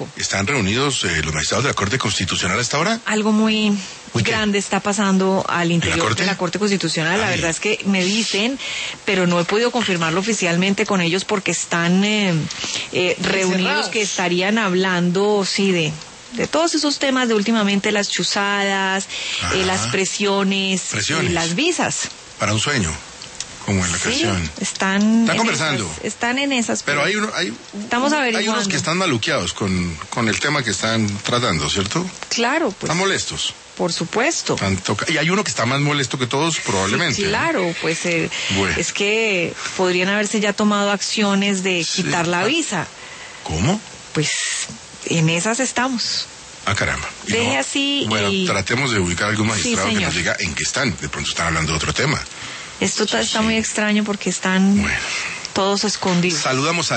¿Están reunidos los magistrados de la Corte Constitucional hasta ahora? Algo muy ¿Qué? grande está pasando al interior de la Corte Constitucional. La Ay. verdad es que me dicen, pero no he podido confirmarlo oficialmente con ellos porque están reunidos, que estarían hablando, sí, de todos esos temas de últimamente las chuzadas, las presiones, las visas. Para un sueño, como en la canción. Están conversando. Están en esas. Pero estamos averiguando. Hay unos que están maluqueados con el tema que están tratando, ¿cierto? Claro, pues. Están molestos. Por supuesto. Y hay uno que está más molesto que todos, probablemente. Sí, claro, pues bueno. Es que podrían haberse ya tomado acciones de quitar la visa. ¿Cómo? Pues en esas estamos. Ah, caramba. Deje así. Bueno, tratemos de ubicar a algún magistrado que nos diga en qué están. De pronto están hablando de otro tema. Esto está muy extraño porque están todos escondidos. Saludamos a